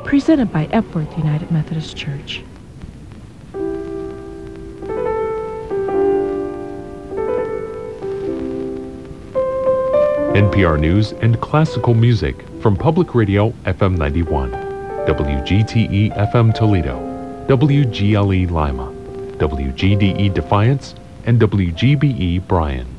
Presented by Epworth United Methodist Church. NPR News and classical music from Public Radio FM 91, WGTE FM Toledo, WGLE Lima, WGDE Defiance, and WGBE Bryan.